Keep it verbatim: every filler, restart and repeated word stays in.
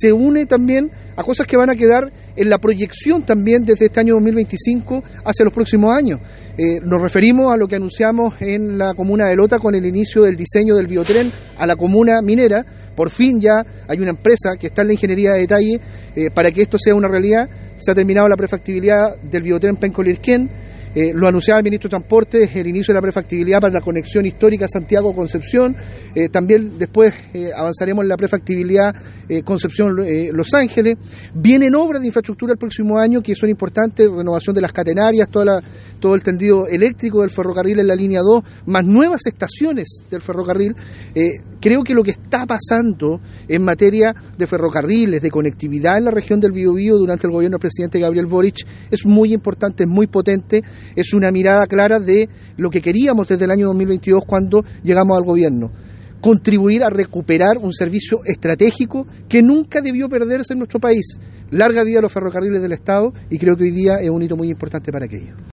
se une también a cosas que van a quedar en la proyección también desde este año dos mil veinticinco hacia los próximos años. Eh, nos referimos a lo que anunciamos en la comuna de Lota con el inicio del diseño del biotren a la comuna minera. Por fin ya hay una empresa que está en la ingeniería de detalle eh, para que esto sea una realidad. Se ha terminado la prefactibilidad del biotren Penco-Lirquén. Eh, lo anunciaba el ministro de Transporte, el inicio de la prefactibilidad para la conexión histórica Santiago-Concepción. Eh, también después eh, avanzaremos en la prefactibilidad eh, Concepción-Los Ángeles. Vienen obras de infraestructura el próximo año que son importantes, renovación de las catenarias, toda la, todo el tendido eléctrico del ferrocarril en la línea dos, más nuevas estaciones del ferrocarril. Eh, creo que lo que está pasando en materia de ferrocarriles, de conectividad en la región del Biobío durante el gobierno del presidente Gabriel Boric es muy importante, es muy potente. Es una mirada clara de lo que queríamos desde el año dos mil veintidós cuando llegamos al gobierno. Contribuir a recuperar un servicio estratégico que nunca debió perderse en nuestro país. Larga vida a los ferrocarriles del Estado y creo que hoy día es un hito muy importante para aquello.